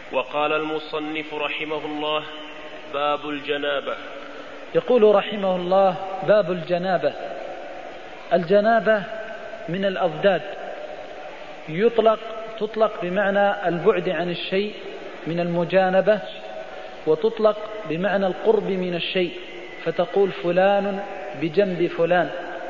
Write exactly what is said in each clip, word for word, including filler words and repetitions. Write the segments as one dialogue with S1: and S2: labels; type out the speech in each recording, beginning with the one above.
S1: وقال المصنف رحمه الله: باب الجنابة.
S2: يقول رحمه الله: باب الجنابة. الجنابة من الأضداد، يطلق تطلق بمعنى البعد عن الشيء من المجانبة، وتطلق بمعنى القرب من الشيء، فتقول فلان بجنب فلان.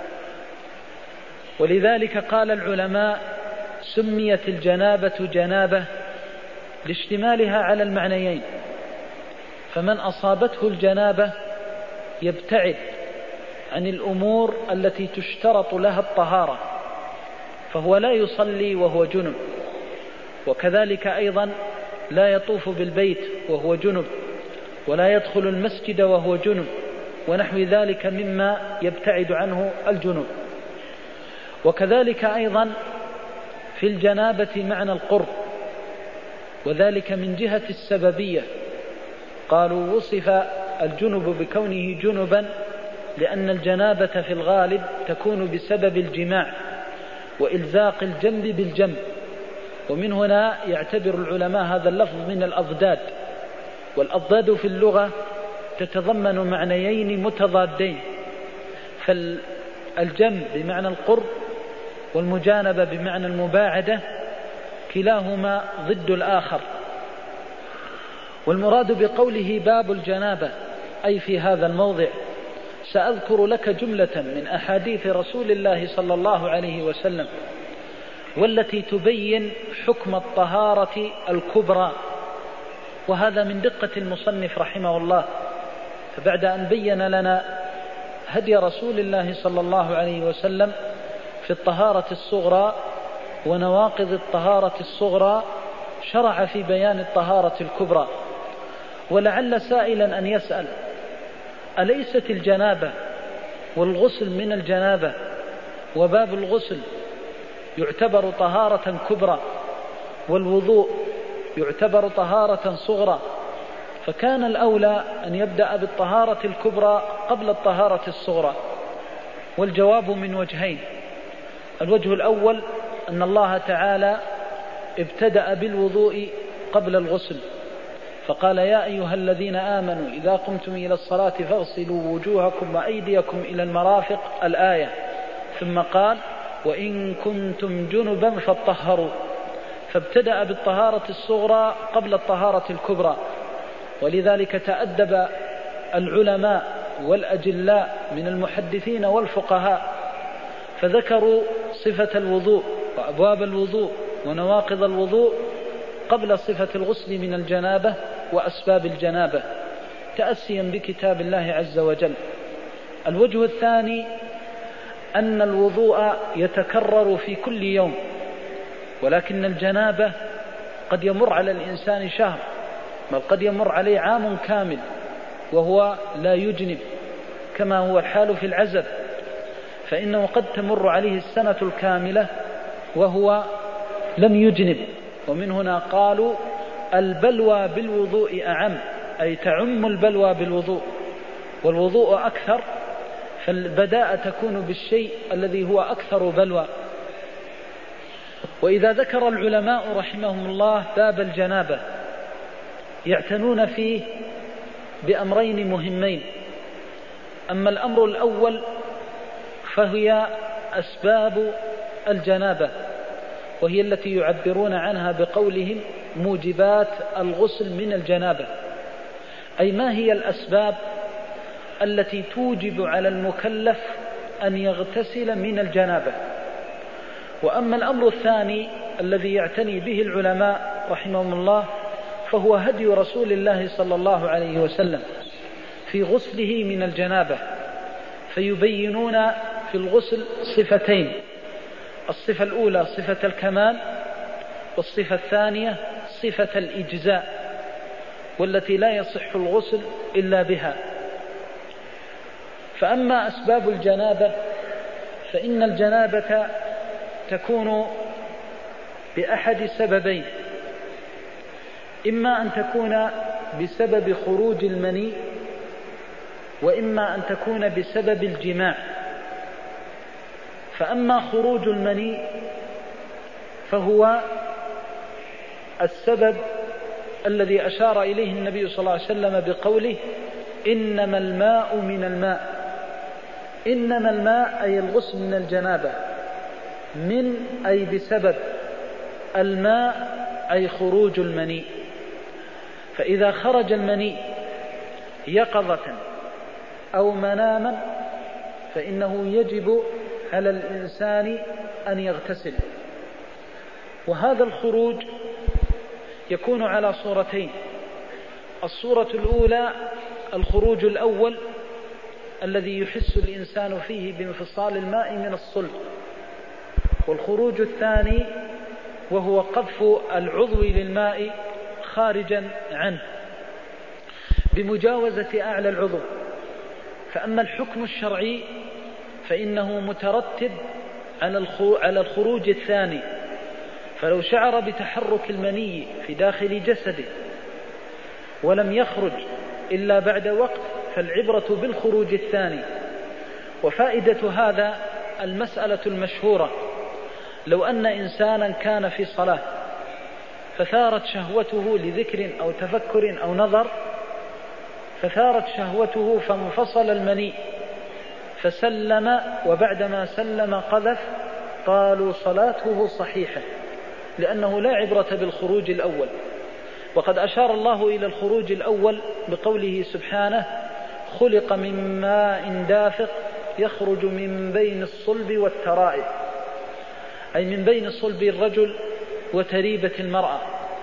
S2: ولذلك قال العلماء: سميت الجنابة جنابة لاشتمالها على المعنيين، فمن أصابته الجنابة يبتعد عن الأمور التي تشترط لها الطهارة، فهو لا يصلي وهو جنب، وكذلك أيضا لا يطوف بالبيت وهو جنب، ولا يدخل المسجد وهو جنب، ونحو ذلك مما يبتعد عنه الجنب. وكذلك أيضا في الجنابة معنى القرب، وذلك من جهة السببية. قالوا: وصف الجنب بكونه جنبا لأن الجنابة في الغالب تكون بسبب الجماع وإلزاق الجنب بالجنب، ومن هنا يعتبر العلماء هذا اللفظ من الأضداد. والأضداد في اللغة تتضمن معنيين متضادين، فالجنب بمعنى القرب والمجانبة بمعنى المباعدة، كلاهما ضد الآخر. والمراد بقوله باب الجنابة أي في هذا الموضع سأذكر لك جملة من أحاديث رسول الله صلى الله عليه وسلم، والتي تبين حكم الطهارة الكبرى، وهذا من دقة المصنف رحمه الله. فبعد أن بين لنا هدي رسول الله صلى الله عليه وسلم في الطهارة الصغرى ونواقض الطهارة الصغرى، شرع في بيان الطهارة الكبرى. ولعل سائلا أن يسأل: أليست الجنابة والغسل من الجنابة وباب الغسل يعتبر طهارة كبرى، والوضوء يعتبر طهارة صغرى؟ فكان الأولى أن يبدأ بالطهارة الكبرى قبل الطهارة الصغرى. والجواب من وجهين: الوجه الأول أن الله تعالى ابتدأ بالوضوء قبل الغسل، فقال: يا أيها الذين آمنوا إذا قمتم إلى الصلاة فاغسلوا وجوهكم وأيديكم إلى المرافق، الآية. ثم قال: وإن كنتم جنبا فاطهروا. فابتدأ بالطهارة الصغرى قبل الطهارة الكبرى. ولذلك تأدب العلماء والأجلاء من المحدثين والفقهاء، فذكروا صفة الوضوء وأبواب الوضوء ونواقض الوضوء قبل صفة الغسل من الجنابة وأسباب الجنابة، تأسيا بكتاب الله عز وجل. الوجه الثاني أن الوضوء يتكرر في كل يوم، ولكن الجنابة قد يمر على الإنسان شهر، بل قد يمر عليه عام كامل وهو لا يجنب، كما هو الحال في العزب، فإنه قد تمر عليه السنة الكاملة وهو لم يجنب. ومن هنا قالوا: البلوى بالوضوء أعم، أي تعم البلوى بالوضوء، والوضوء أكثر، فالبداءة تكون بالشيء الذي هو أكثر بلوى. وإذا ذكر العلماء رحمهم الله باب الجنابة يعتنون فيه بأمرين مهمين. أما الأمر الأول فهي أسباب الجنابة، وهي التي يعبرون عنها بقولهم موجبات الغسل من الجنابة، أي ما هي الأسباب التي توجب على المكلف أن يغتسل من الجنابة. وأما الأمر الثاني الذي يعتني به العلماء رحمهم الله فهو هدي رسول الله صلى الله عليه وسلم في غسله من الجنابة، فيبينون في الغسل صفتين: الصفة الأولى صفة الكمال، والصفة الثانية صفة الإجزاء، والتي لا يصح الغسل إلا بها. فأما أسباب الجنابة فإن الجنابة تكون بأحد سببين: إما أن تكون بسبب خروج المني، وإما أن تكون بسبب الجماع. فأما خروج المني فهو السبب الذي أشار إليه النبي صلى الله عليه وسلم بقوله إنما الماء من الماء. إنما الماء أي الغسل من الجنابة، من أي بسبب، الماء أي خروج المني. فإذا خرج المني يقظة أو مناما فإنه يجب على الإنسان أن يغتسل. وهذا الخروج يكون على صورتين: الصورة الأولى الخروج الأول الذي يحس الإنسان فيه بانفصال الماء من الصلب، والخروج الثاني وهو قذف العضو للماء خارجا عنه بمجاوزة أعلى العضو. فأما الحكم الشرعي فإنه مترتب على الخروج الثاني، فلو شعر بتحرك المني في داخل جسده ولم يخرج إلا بعد وقت فالعبرة بالخروج الثاني. وفائدة هذا المسألة المشهورة: لو أن إنسانا كان في صلاة فثارت شهوته لذكر أو تفكر أو نظر، فثارت شهوته فانفصل المني فسلم، وبعدما سلم قذف، قالوا صلاته صحيحة، لأنه لا عبرة بالخروج الأول. وقد أشار الله إلى الخروج الأول بقوله سبحانه: خلق من ماء دافق يخرج من بين الصلب والترائب، أي من بين صلب الرجل وتريبة المرأة.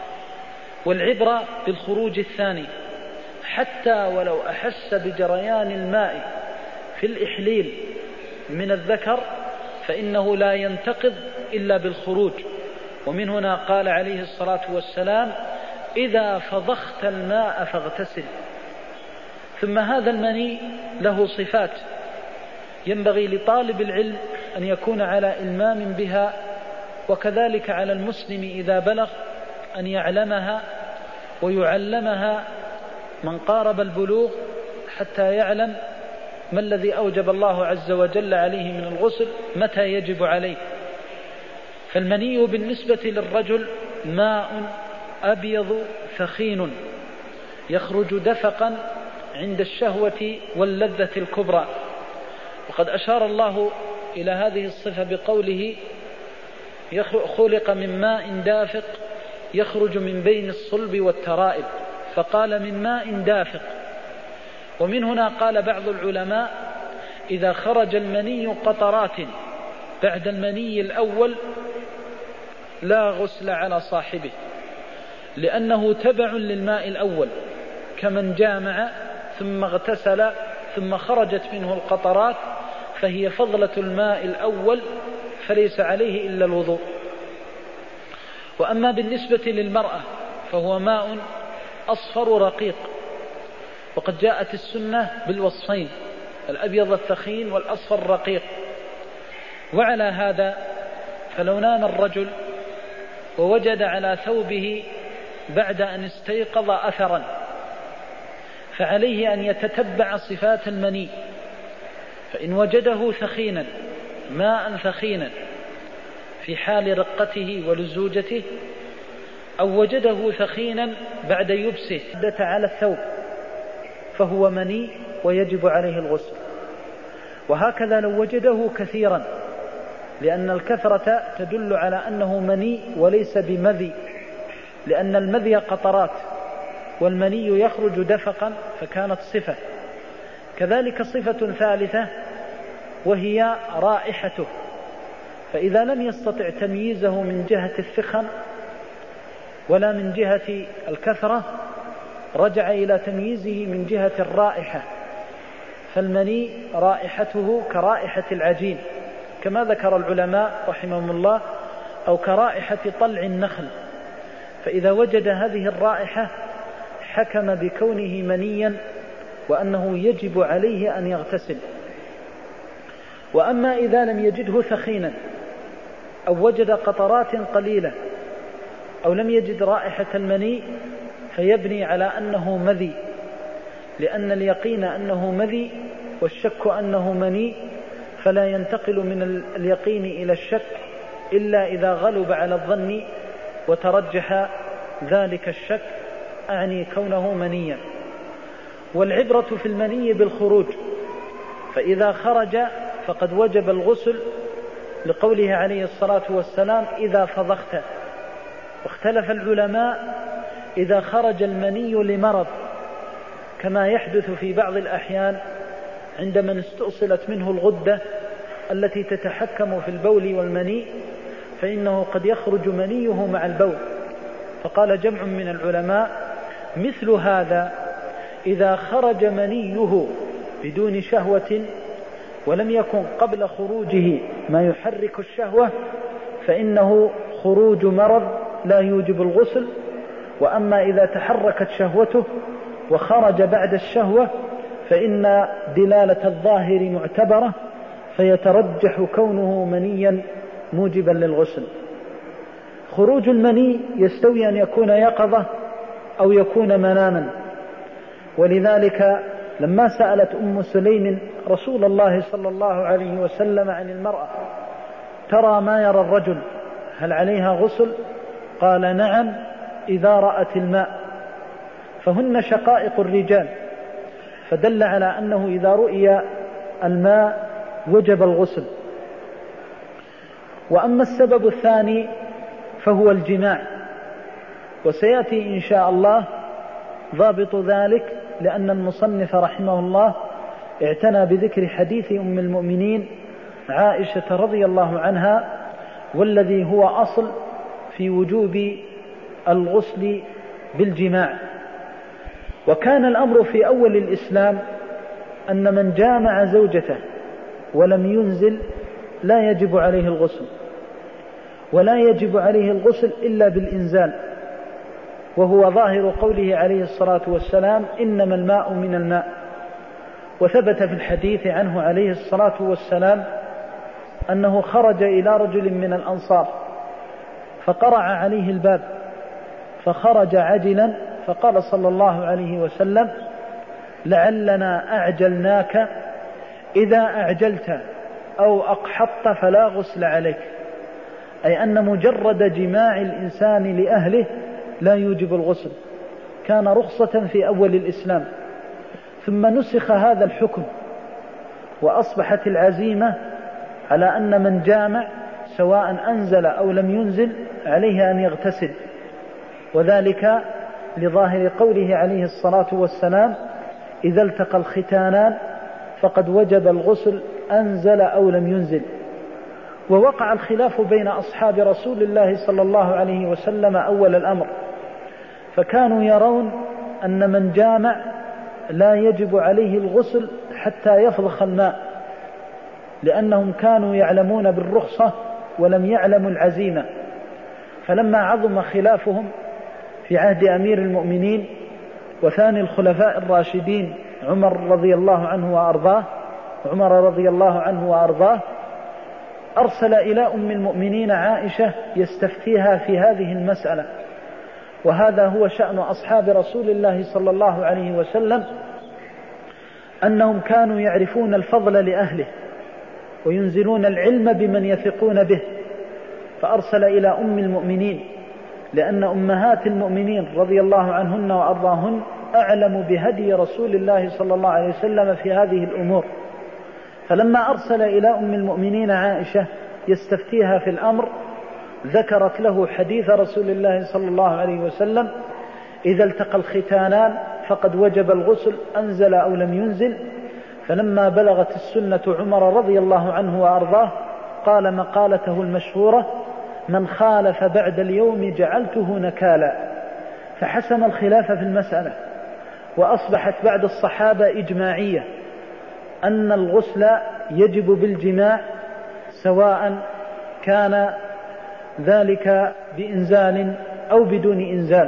S2: والعبرة بالخروج الثاني، حتى ولو أحس بجريان الماء في الإحليل من الذكر فإنه لا ينتقض إلا بالخروج. ومن هنا قال عليه الصلاة والسلام: إذا فضخت الماء فاغتسل. ثم هذا المني له صفات ينبغي لطالب العلم أن يكون على إلمام بها، وكذلك على المسلم إذا بلغ أن يعلمها ويعلمها من قارب البلوغ حتى يعلم ما الذي أوجب الله عز وجل عليه من الغسل متى يجب عليه. فالمني بالنسبة للرجل ماء أبيض ثخين يخرج دفقا عند الشهوة واللذة الكبرى. وقد أشار الله إلى هذه الصفة بقوله: خلق من ماء دافق يخرج من بين الصلب والترائب، فقال من ماء دافق. ومن هنا قال بعض العلماء: إذا خرج المني قطرات بعد المني الأول لا غسل على صاحبه، لأنه تبع للماء الأول، كمن جامع ثم اغتسل ثم خرجت منه القطرات فهي فضلة الماء الأول فليس عليه إلا الوضوء. وأما بالنسبة للمرأة فهو ماء أصفر رقيق، وقد جاءت السنة بالوصفين: الأبيض الثخين والأصفر الرقيق. وعلى هذا فلو نام الرجل ووجد على ثوبه بعد أن استيقظ أثرا فعليه أن يتتبع صفات المني، فإن وجده ثخينا ماء ثخينا في حال رقته ولزوجته، أو وجده ثخينا بعد يبسه على الثوب فهو مني ويجب عليه الغسل. وهكذا لو وجده كثيرا، لأن الكثرة تدل على أنه مني وليس بمذي، لأن المذي قطرات والمني يخرج دفقا فكانت صفة. كذلك صفة ثالثة وهي رائحته، فإذا لم يستطع تمييزه من جهة الثخن ولا من جهة الكثرة رجع إلى تمييزه من جهة الرائحة، فالمني رائحته كرائحة العجين كما ذكر العلماء رحمهم الله، أو كرائحة طلع النخل. فإذا وجد هذه الرائحة حكم بكونه منيا وأنه يجب عليه أن يغتسل. وأما إذا لم يجده ثخينا أو وجد قطرات قليلة أو لم يجد رائحة المني فيبني على أنه مذي، لأن اليقين أنه مذي والشك أنه مني، فلا ينتقل من اليقين إلى الشك إلا إذا غلب على الظن وترجح ذلك الشك أعني كونه منيا. والعبرة في المني بالخروج، فإذا خرج فقد وجب الغسل لقوله عليه الصلاة والسلام إذا فضخت. واختلف العلماء إذا خرج المني لمرض كما يحدث في بعض الأحيان عند من استؤصلت منه الغدة التي تتحكم في البول والمني، فإنه قد يخرج منيه مع البول. فقال جمع من العلماء مثل هذا إذا خرج منيه بدون شهوة ولم يكن قبل خروجه ما يحرك الشهوة فإنه خروج مرض لا يوجب الغسل. وأما إذا تحركت شهوته وخرج بعد الشهوة فإن دلالة الظاهر معتبرة فيترجح كونه منيا موجبا للغسل. خروج المني يستوي أن يكون يقظة أو يكون مناما، ولذلك لما سألت أم سليم رسول الله صلى الله عليه وسلم عن المرأة ترى ما يرى الرجل هل عليها غسل؟ قال نعم إذا رأت الماء، فهن شقائق الرجال، فدل على أنه إذا رؤي الماء وجب الغسل. وأما السبب الثاني فهو الجماع، وسيأتي إن شاء الله ضابط ذلك، لأن المصنف رحمه الله اعتنى بذكر حديث أم المؤمنين عائشة رضي الله عنها، والذي هو أصل في وجوب الغسل بالجماع. وكان الأمر في أول الإسلام أن من جامع زوجته ولم ينزل لا يجب عليه الغسل، ولا يجب عليه الغسل إلا بالإنزال، وهو ظاهر قوله عليه الصلاة والسلام إنما الماء من الماء. وثبت في الحديث عنه عليه الصلاة والسلام أنه خرج إلى رجل من الأنصار فقرع عليه الباب فخرج عجلا، فقال صلى الله عليه وسلم لعلنا أعجلناك، إذا أعجلت أو أقحطت فلا غسل عليك، أي أن مجرد جماع الإنسان لأهله لا يوجب الغسل، كان رخصة في أول الإسلام، ثم نسخ هذا الحكم وأصبحت العزيمة على أن من جامع سواء أنزل أو لم ينزل عليه أن يغتسل، وذلك لظاهر قوله عليه الصلاة والسلام إذا التقى الختانان فقد وجب الغسل أنزل أو لم ينزل. ووقع الخلاف بين أصحاب رسول الله صلى الله عليه وسلم أول الأمر، فكانوا يرون أن من جامع لا يجب عليه الغسل حتى يفضخ الماء، لأنهم كانوا يعلمون بالرخصة ولم يعلموا العزيمة. فلما عظم خلافهم في عهد أمير المؤمنين وثاني الخلفاء الراشدين عمر رضي الله عنه وأرضاه عمر رضي الله عنه وأرضاه أرسل إلى أم المؤمنين عائشة يستفتيها في هذه المسألة. وهذا هو شأن أصحاب رسول الله صلى الله عليه وسلم، أنهم كانوا يعرفون الفضل لأهله وينزلون العلم بمن يثقون به، فأرسل إلى أم المؤمنين، لأن أمهات المؤمنين رضي الله عنهن وأرضاهن أعلم بهدي رسول الله صلى الله عليه وسلم في هذه الأمور. فلما أرسل إلى أم المؤمنين عائشة يستفتيها في الأمر ذكرت له حديث رسول الله صلى الله عليه وسلم إذا التقى الختانان فقد وجب الغسل أنزل أو لم ينزل. فلما بلغت السنة عمر رضي الله عنه وأرضاه قال مقالته المشهورة من خالف بعد اليوم جعلته نكالا، فحسم الخلاف في المسألة، وأصبحت بعد الصحابة إجماعية أن الغسل يجب بالجماع سواء كان ذلك بإنزال أو بدون إنزال.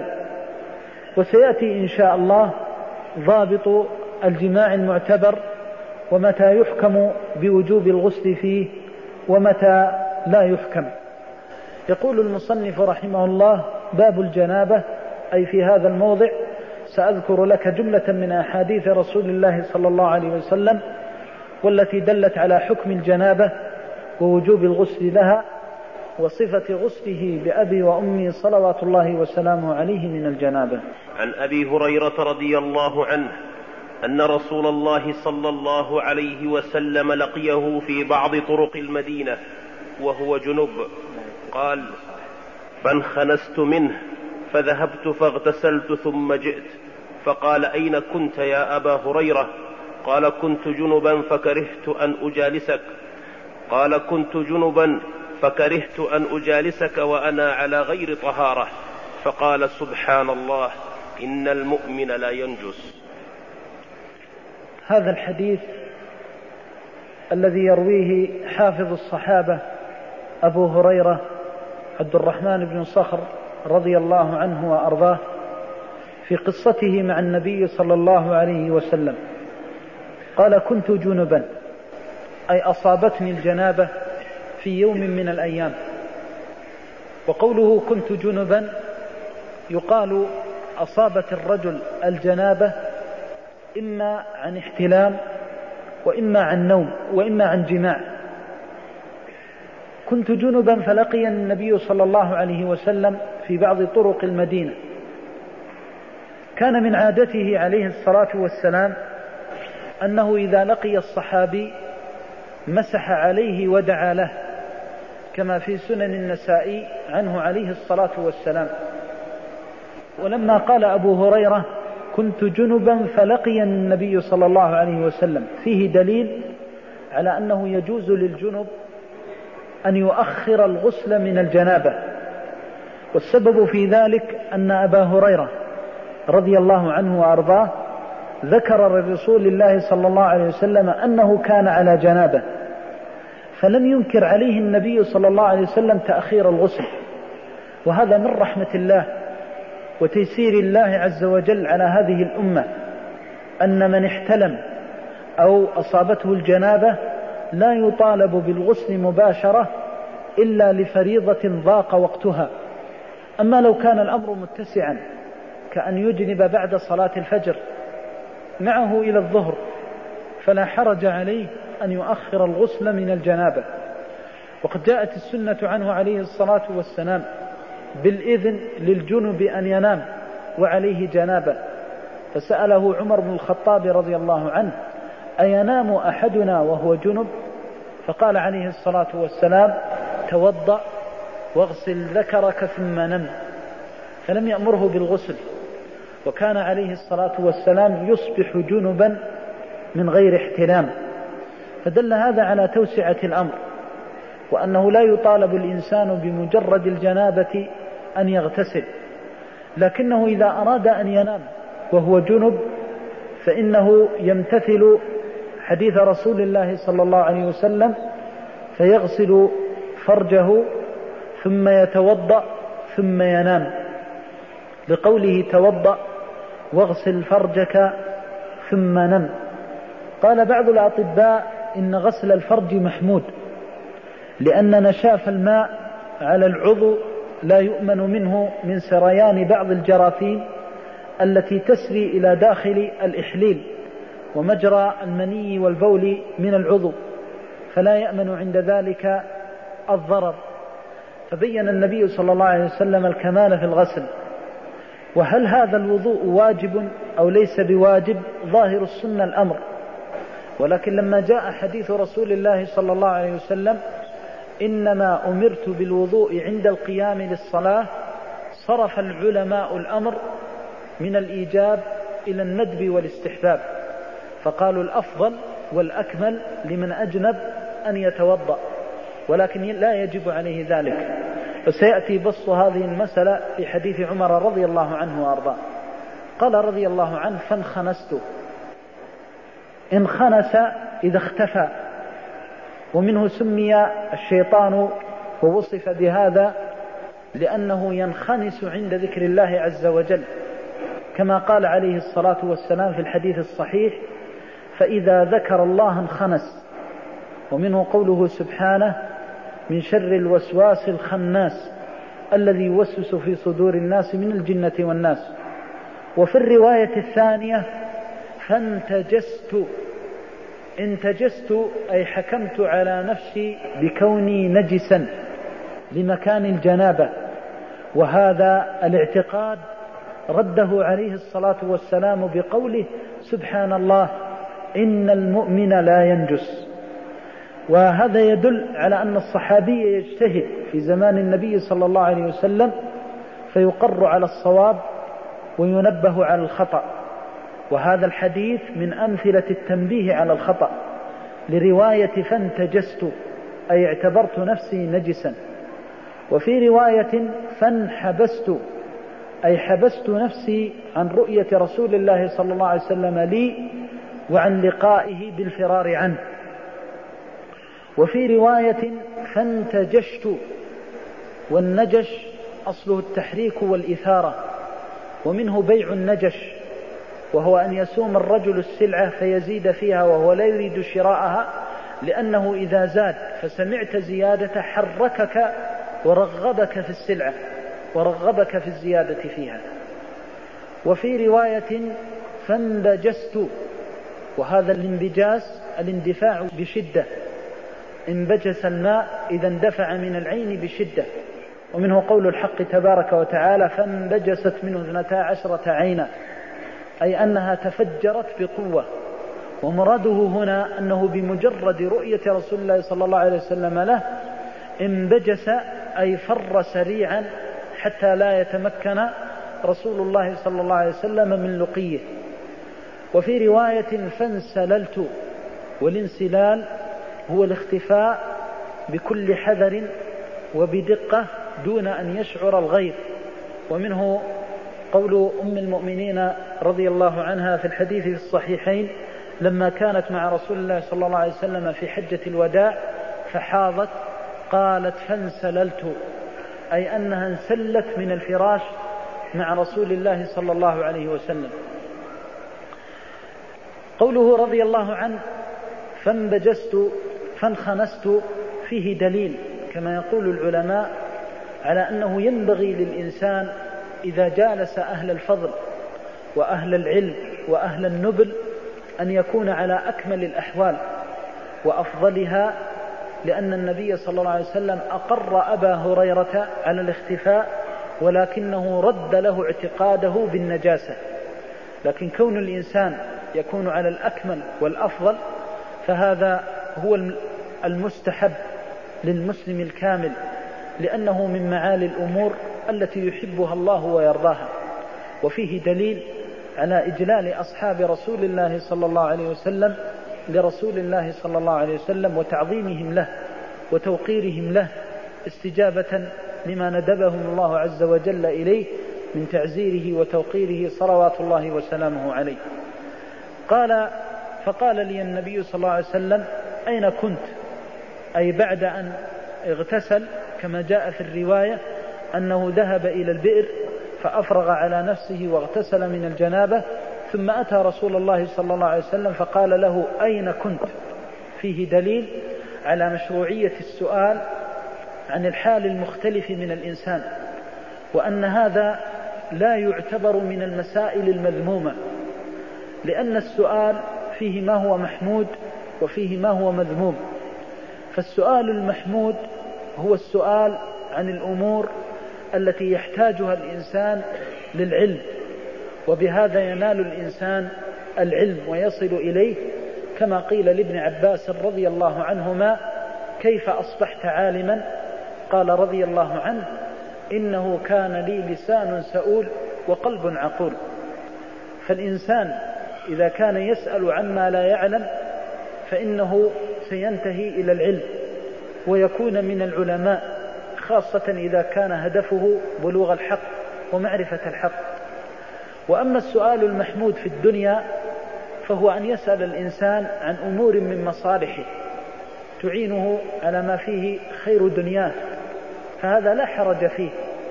S2: وسيأتي إن شاء الله ضابط الجماع المعتبر ومتى يحكم بوجوب الغسل فيه ومتى لا يحكم. يقول المصنف رحمه الله باب الجنابة، أي في هذا الموضع سأذكر لك جملة من أحاديث رسول الله صلى الله عليه وسلم والتي دلت على حكم الجنابة ووجوب الغسل لها، وصفة غسله بأبي وأمي صلوات الله وسلامه عليه من الجنابة.
S1: عن أبي هريرة رضي الله عنه أن رسول الله صلى الله عليه وسلم لقيه في بعض طرق المدينة وهو جنب، قال: فانخنست منه فذهبت فاغتسلت ثم جئت، فقال: أين كنت يا أبا هريرة؟ قال: كنت جنبا فكرهت أن أجالسك. قال: كنت جنبا فكرهت أن أجالسك وأنا على غير طهارة. فقال: سبحان الله، إن المؤمن لا ينجس.
S2: هذا الحديث الذي يرويه حافظ الصحابة أبو هريرة عبد الرحمن بن صخر رضي الله عنه وأرضاه في قصته مع النبي صلى الله عليه وسلم، قال: كنت جنبا، أي أصابتني الجنابة في يوم من الأيام. وقوله كنت جنبا يقال أصابت الرجل الجنابة إما عن احتلام وإما عن نوم وإما عن جماع. كنت جنبا فلقي النبي صلى الله عليه وسلم في بعض طرق المدينة. كان من عادته عليه الصلاة والسلام أنه إذا لقي الصحابي مسح عليه ودعا له، كما في سنن النسائي عنه عليه الصلاة والسلام. ولما قال أبو هريرة كنت جنبا فلقي النبي صلى الله عليه وسلم، فيه دليل على أنه يجوز للجنب أن يؤخر الغسل من الجنابة. والسبب في ذلك أن أبا هريرة رضي الله عنه وأرضاه ذكر لرسول الله صلى الله عليه وسلم أنه كان على جنابة، فلم ينكر عليه النبي صلى الله عليه وسلم تأخير الغسل. وهذا من رحمة الله وتيسير الله عز وجل على هذه الأمة، أن من احتلم أو أصابته الجنابة لا يطالب بالغسل مباشرة إلا لفريضة ضاق وقتها. أما لو كان الأمر متسعا كأن يجنب بعد صلاة الفجر معه إلى الظهر فلا حرج عليه أن يؤخر الغسل من الجنابة. وقد جاءت السنة عنه عليه الصلاة والسلام بالإذن للجنب أن ينام وعليه جنابة، فسأله عمر بن الخطاب رضي الله عنه: أينام أحدنا وهو جنب؟ فقال عليه الصلاة والسلام: توضأ واغسل ذكرك ثم نم. فلم يأمره بالغسل، وكان عليه الصلاة والسلام يصبح جنبا من غير احتلام. فدل هذا على توسعة الأمر، وأنه لا يطالب الإنسان بمجرد الجنابة أن يغتسل، لكنه إذا أراد أن ينام وهو جنب فإنه يمتثل حديث رسول الله صلى الله عليه وسلم فيغسل فرجه ثم يتوضأ ثم ينام، لقوله: توضأ واغسل فرجك ثم نم. قال بعض الأطباء إن غسل الفرج محمود، لأن نشاف الماء على العضو لا يؤمن منه من سريان بعض الجراثيم التي تسري إلى داخل الإحليل ومجرى المني والبول من العضو، فلا يأمن عند ذلك الضرر. فبين النبي صلى الله عليه وسلم الكمال في الغسل. وهل هذا الوضوء واجب أو ليس بواجب؟ ظاهر السنة الأمر، ولكن لما جاء حديث رسول الله صلى الله عليه وسلم: إنما أمرت بالوضوء عند القيام للصلاة، صرف العلماء الأمر من الإيجاب إلى الندب والاستحباب، فقالوا الأفضل والأكمل لمن أجنب أن يتوضأ، ولكن لا يجب عليه ذلك. وسيأتي بسط هذه المسألة في حديث عمر رضي الله عنه وأرضاه. قال رضي الله عنه: فانخنست. انخنس إذا اختفى، ومنه سمي الشيطان ووصف بهذا لأنه ينخنس عند ذكر الله عز وجل، كما قال عليه الصلاة والسلام في الحديث الصحيح: فإذا ذكر الله انخنس. ومنه قوله سبحانه: من شر الوسواس الخناس الذي يوسوس في صدور الناس من الجنة والناس. وفي الرواية الثانية: فانتجست. انتجست أي حكمت على نفسي بكوني نجسا، لمكان الجنابة. وهذا الاعتقاد رده عليه الصلاة والسلام بقوله سبحان الله إن المؤمن لا ينجس. وهذا يدل على أن الصحابي يجتهد في زمان النبي صلى الله عليه وسلم فيقر على الصواب وينبه على الخطأ. وهذا الحديث من أمثلة التنبيه على الخطأ لرواية فانتجست أي اعتبرت نفسي نجسا. وفي رواية فانحبست أي حبست نفسي عن رؤية رسول الله صلى الله عليه وسلم لي وعن لقائه بالفرار عنه. وفي رواية فانتجشت، والنجش أصله التحريك والإثارة، ومنه بيع النجش، وهو أن يسوم الرجل السلعة فيزيد فيها وهو لا يريد شراءها، لأنه إذا زاد فسمعت زيادة حركك ورغبك في السلعة ورغبك في الزيادة فيها. وفي رواية فانبجست، وهذا الانبجاس الاندفاع بشدة، انبجس الماء إذا اندفع من العين بشدة. ومنه قول الحق تبارك وتعالى فانبجست منه اثنتا عشرة عينا، أي أنها تفجرت بقوة. ومراده هنا أنه بمجرد رؤية رسول الله صلى الله عليه وسلم له انبجس أي فر سريعا حتى لا يتمكن رسول الله صلى الله عليه وسلم من لقيه. وفي رواية فانسللت، والانسلال هو الاختفاء بكل حذر وبدقة دون أن يشعر الغير. ومنه قول أم المؤمنين رضي الله عنها في الحديث في الصحيحين لما كانت مع رسول الله صلى الله عليه وسلم في حجة الوداع فحاضت قالت فانسللت، أي أنها انسلت من الفراش مع رسول الله صلى الله عليه وسلم. قوله رضي الله عنه فانبجست فانخنست فيه دليل كما يقول العلماء على أنه ينبغي للإنسان إذا جالس أهل الفضل وأهل العلم وأهل النبل أن يكون على أكمل الأحوال وأفضلها، لأن النبي صلى الله عليه وسلم أقر أبا هريرة على الاختفاء ولكنه رد له اعتقاده بالنجاسة. لكن كون الإنسان يكون على الأكمل والأفضل فهذا هو المستحب للمسلم الكامل، لأنه من معالي الأمور التي يحبها الله ويرضاها. وفيه دليل على إجلال أصحاب رسول الله صلى الله عليه وسلم لرسول الله صلى الله عليه وسلم وتعظيمهم له وتوقيرهم له استجابة لما ندبهم الله عز وجل إليه من تعزيره وتوقيره صلوات الله وسلامه عليه. قال فقال لي النبي صلى الله عليه وسلم أين كنت؟ أي بعد أن اغتسل، كما جاء في الرواية أنه ذهب إلى البئر فأفرغ على نفسه واغتسل من الجنابة، ثم أتى رسول الله صلى الله عليه وسلم فقال له أين كنت؟ فيه دليل على مشروعية السؤال عن الحال المختلف من الإنسان، وأن هذا لا يعتبر من المسائل المذمومة، لأن السؤال فيه ما هو محمود وفيه ما هو مذموم. فالسؤال المحمود هو السؤال عن الأمور التي يحتاجها الإنسان للعلم، وبهذا ينال الإنسان العلم ويصل إليه، كما قيل لابن عباس رضي الله عنهما كيف أصبحت عالما؟ قال رضي الله عنه إنه كان لي لسان سؤول وقلب عقول. فالإنسان إذا كان يسأل عما لا يعلم فإنه سينتهي إلى العلم ويكون من العلماء، خاصة إذا كان هدفه بلوغ الحق ومعرفة الحق. وأما السؤال المحمود في الدنيا فهو أن يسأل الإنسان عن أمور من مصالحه تعينه على ما فيه خير دنياه، فهذا لا حرج فيه.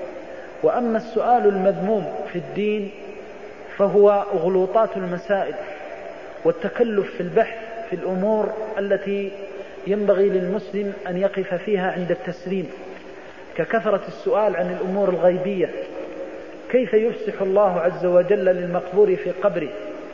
S2: وأما السؤال المذموم في الدين فهو غلوطات المسائل والتكلف في البحث في الأمور التي ينبغي للمسلم أن يقف فيها عند التسليم، ككثرة السؤال عن الأمور الغيبية، كيف يفسح الله عز وجل للمقبور في قبره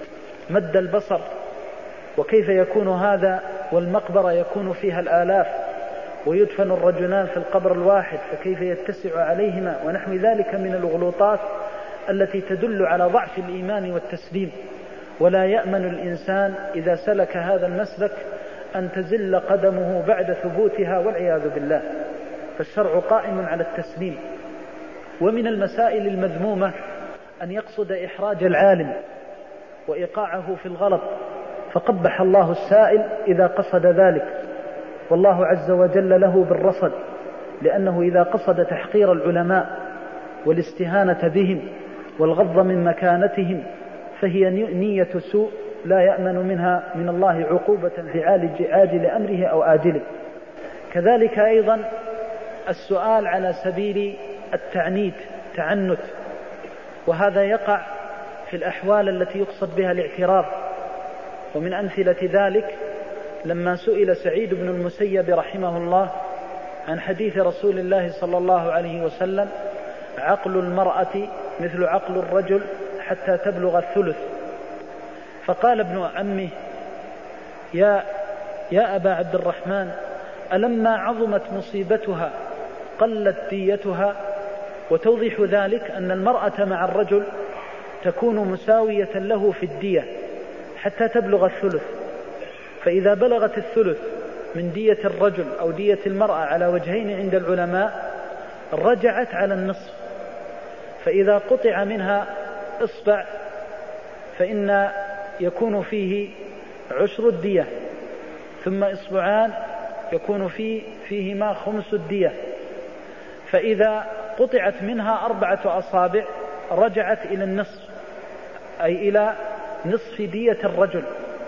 S2: مد البصر، وكيف يكون هذا والمقبرة يكون فيها الآلاف، ويدفن الرجلان في القبر الواحد فكيف يتسع عليهما ونحو ذلك من الغلوطات التي تدل على ضعف الإيمان والتسليم. ولا يأمن الإنسان إذا سلك هذا المسلك أن تزل قدمه بعد ثبوتها والعياذ بالله، فالشرع قائم على التسليم. ومن المسائل المذمومة أن يقصد إحراج العالم وإيقاعه في الغلط، فقبح الله السائل إذا قصد ذلك، والله عز وجل له بالرصد، لأنه إذا قصد تحقير العلماء والاستهانة بهم والغض من مكانتهم فهي نية سوء لا يأمن منها من الله عقوبة في عاجل أمره أو آجله. كذلك أيضا السؤال على سبيل التعنيت تعنت، وهذا يقع في الأحوال التي يقصد بها الاعتراض. ومن أمثلة ذلك لما سئل سعيد بن المسيب رحمه الله عن حديث رسول الله صلى الله عليه وسلم: عقل المرأة مثل عقل الرجل حتى تبلغ الثلث، فقال ابن عمه: يا, يا أبا عبد الرحمن، ألما عظمت مصيبتها قلت ديتها؟ وتوضيح ذلك أن المرأة مع الرجل تكون مساوية له في الدية حتى تبلغ الثلث، فإذا بلغت الثلث من دية الرجل أو دية المرأة على وجهين عند العلماء رجعت على النصف، فإذا قطع منها إصبع فإن يكون فيه عشر الدية، ثم إصبعان يكون فيه فيهما خمس الدية، فإذا قطعت منها أربعة أصابع رجعت إلى النصف، أي إلى نصف دية الرجل.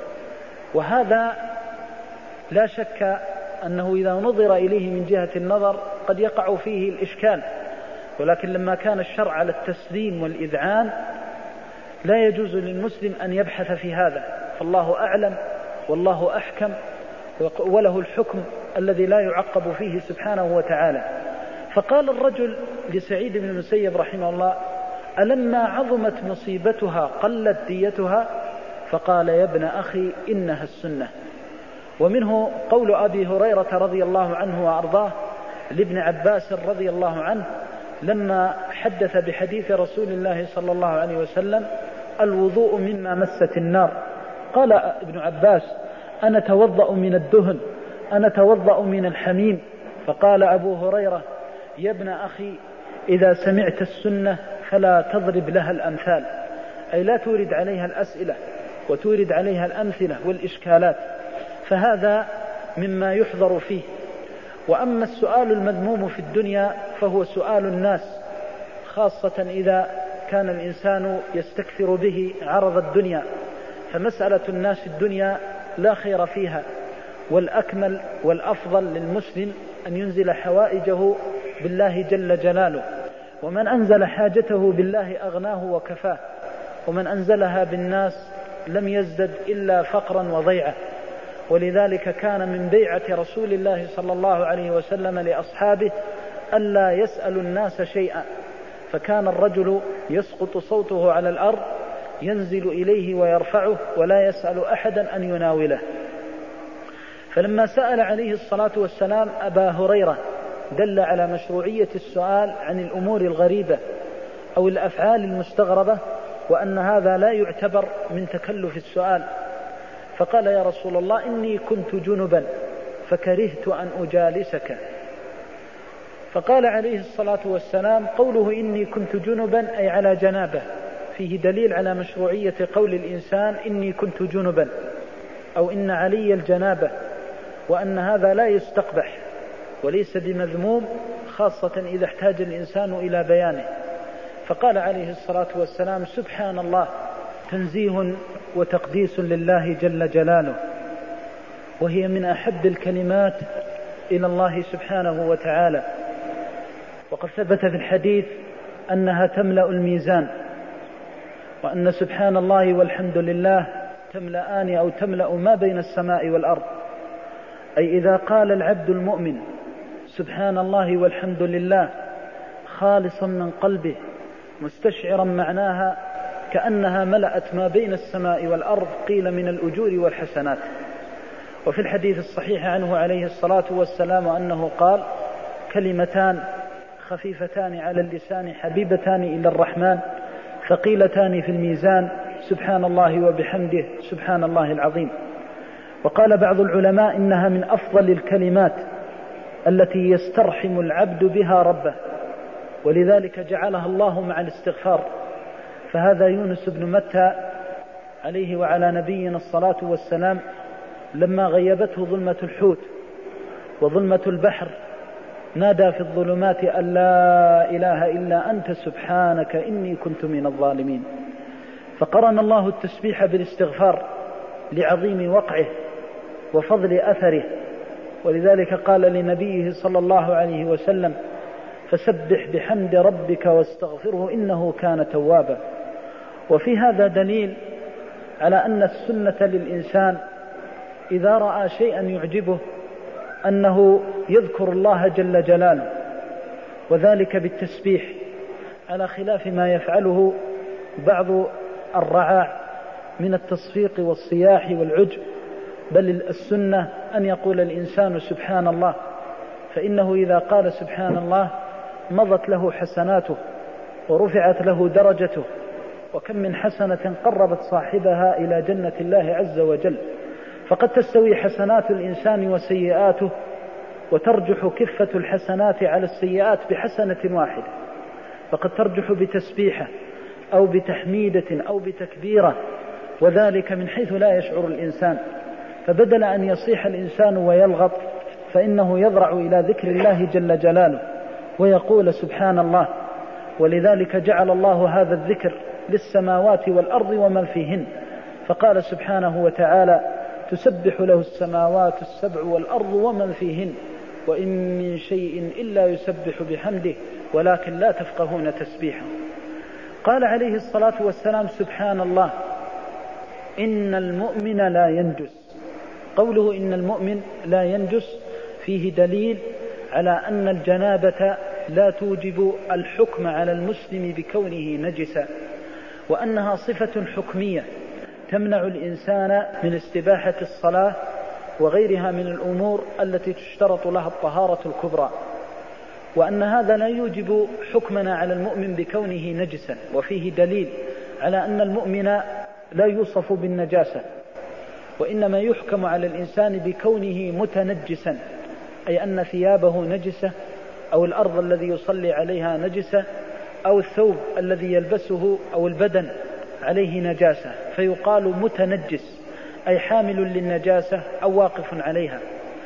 S2: وهذا لا شك أنه إذا نظر إليه من جهة النظر قد يقع فيه الإشكال، ولكن لما كان الشرع على التسليم والإذعان لا يجوز للمسلم أن يبحث في هذا، فالله أعلم والله أحكم، وله الحكم الذي لا يعقب فيه سبحانه وتعالى. فقال الرجل لسعيد بن المسيب رحمه الله: ألما عظمت مصيبتها قلت ديتها؟ فقال: يا ابن أخي إنها السنة. ومنه قول أبي هريرة رضي الله عنه وأرضاه لابن عباس رضي الله عنه لما حدث بحديث رسول الله صلى الله عليه وسلم: الوضوء مما مست النار. قال ابن عباس: أنا توضأ من الدهن، أنا توضأ من الحميم. فقال أبو هريرة: يا ابن أخي إذا سمعت السنة فلا تضرب لها الأمثال، أي لا تورد عليها الأسئلة وتورد عليها الأمثلة والإشكالات، فهذا مما يحذر فيه. وأما السؤال المذموم في الدنيا فهو سؤال الناس، خاصة إذا كان الإنسان يستكثر به عرض الدنيا، فمسألة الناس الدنيا لا خير فيها، والأكمل والأفضل للمسلم أن ينزل حوائجه بالله جل جلاله، ومن أنزل حاجته بالله أغناه وكفاه، ومن أنزلها بالناس لم يزدد إلا فقرا وضيعة. ولذلك كان من بيعة رسول الله صلى الله عليه وسلم لأصحابه ألا يسأل الناس شيئا، فكان الرجل يسقط صوته على الأرض ينزل إليه ويرفعه ولا يسأل أحدا أن يناوله. فلما سأل عليه الصلاة والسلام أبا هريرة دل على مشروعية السؤال عن الأمور الغريبة أو الأفعال المستغربة، وأن هذا لا يعتبر من تكلف السؤال. فقال: يا رسول الله إني كنت جنبا فكرهت أن أجالسك. فقال عليه الصلاة والسلام: قوله إني كنت جنبا أي على جنابه، فيه دليل على مشروعية قول الإنسان إني كنت جنبا أو إن علي الجنابة، وأن هذا لا يستقبح وليس بمذموم، خاصة إذا احتاج الإنسان إلى بيانه. فقال عليه الصلاة والسلام: سبحان الله، تنزيه وتقديس لله جل جلاله، وهي من أحب الكلمات إلى الله سبحانه وتعالى. وقد ثبت في الحديث أنها تملأ الميزان، وأن سبحان الله والحمد لله تملأان أو تملأ ما بين السماء والأرض، أي إذا قال العبد المؤمن سبحان الله والحمد لله خالصا من قلبه مستشعرا معناها كأنها ملأت ما بين السماء والأرض قيل من الأجور والحسنات. وفي الحديث الصحيح عنه عليه الصلاة والسلام أنه قال: كلمتان خفيفتان على اللسان حبيبتان إلى الرحمن ثقيلتان في الميزان سبحان الله وبحمده سبحان الله العظيم. وقال بعض العلماء إنها من أفضل الكلمات التي يسترحم العبد بها ربه، ولذلك جعلها الله مع الاستغفار. فهذا يونس بن متى عليه وعلى نبينا الصلاة والسلام لما غيبته ظلمة الحوت وظلمة البحر نادى في الظلمات أن لا إله إلا أنت سبحانك إني كنت من الظالمين. فقرن الله التسبيح بالاستغفار لعظيم وقعه وفضل أثره، ولذلك قال لنبيه صلى الله عليه وسلم: فسبح بحمد ربك واستغفره إنه كان توابا. وفي هذا دليل على أن السنة للإنسان إذا رأى شيئا يعجبه أنه يذكر الله جل جلاله، وذلك بالتسبيح، على خلاف ما يفعله بعض الرعاع من التصفيق والصياح والعجب. بل السنة أن يقول الإنسان سبحان الله، فإنه إذا قال سبحان الله مضت له حسناته ورفعت له درجته، وكم من حسنة قربت صاحبها إلى جنة الله عز وجل. فقد تستوي حسنات الإنسان وسيئاته، وترجح كفة الحسنات على السيئات بحسنة واحدة، فقد ترجح بتسبيحة أو بتحميدة أو بتكبيرة، وذلك من حيث لا يشعر الإنسان. فبدل أن يصيح الإنسان ويلغط فإنه يضرع إلى ذكر الله جل جلاله ويقول سبحان الله. ولذلك جعل الله هذا الذكر للسماوات والأرض ومن فيهن، فقال سبحانه وتعالى: تسبح له السماوات السبع والأرض ومن فيهن وإن من شيء إلا يسبح بحمده ولكن لا تفقهون تسبيحه. قال عليه الصلاة والسلام: سبحان الله إن المؤمن لا ينجس. قوله إن المؤمن لا ينجس فيه دليل على أن الجنابة لا توجب الحكم على المسلم بكونه نجسا، وأنها صفة حكمية تمنع الإنسان من استباحة الصلاة وغيرها من الأمور التي تشترط لها الطهارة الكبرى، وأن هذا لا يوجب حكمنا على المؤمن بكونه نجسا. وفيه دليل على أن المؤمن لا يوصف بالنجاسة، وإنما يحكم على الإنسان بكونه متنجسا، أي أن ثيابه نجسة، أو الأرض الذي يصلي عليها نجسة، أو الثوب الذي يلبسه أو البدن عليه نجاسة، فيقال متنجس أي حامل للنجاسة أو واقف عليها.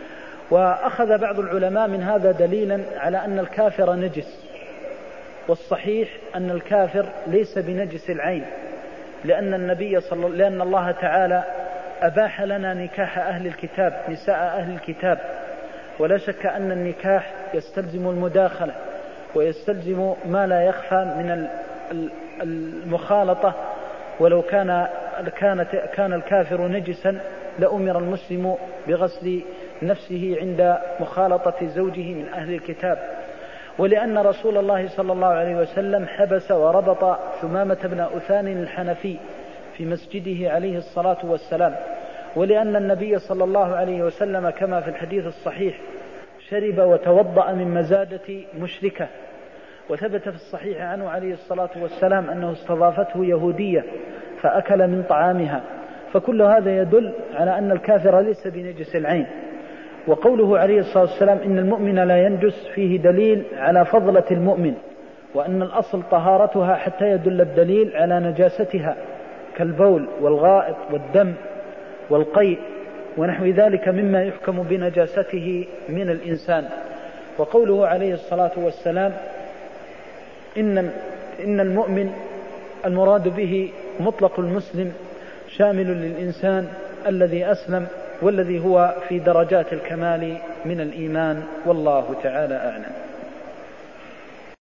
S2: وأخذ بعض العلماء من هذا دليلا على أن الكافر نجس، والصحيح أن الكافر ليس بنجس العين، لأن النبي صلى لأن الله تعالى أباح لنا نكاح أهل الكتاب، نساء أهل الكتاب، ولا شك أن النكاح يستلزم المداخلة ويستلزم ما لا يخفى من المخالطة. ولو كان كانت كان الكافر نجسا لأمر المسلم بغسل نفسه عند مخالطة زوجه من أهل الكتاب. ولأن رسول الله صلى الله عليه وسلم حبس وربط ثمامة بن أثان الحنفي في مسجده عليه الصلاة والسلام، ولأن النبي صلى الله عليه وسلم كما في الحديث الصحيح شرب وتوضأ من مزادة مشركة. وثبت في الصحيح عنه عليه الصلاة والسلام أنه استضافته يهودية فأكل من طعامها. فكل هذا يدل على أن الكافر ليس بنجس العين. وقوله عليه الصلاة والسلام إن المؤمن لا ينجس فيه دليل على فضلة المؤمن، وأن الأصل طهارتها حتى يدل الدليل على نجاستها، كالبول والغائط والدم والقيء ونحو ذلك مما يحكم بنجاسته من الإنسان. وقوله عليه الصلاة والسلام إن, إن المؤمن المراد به مطلق المسلم شامل للإنسان الذي أسلم والذي هو في درجات الكمال من الإيمان، والله تعالى أعلم.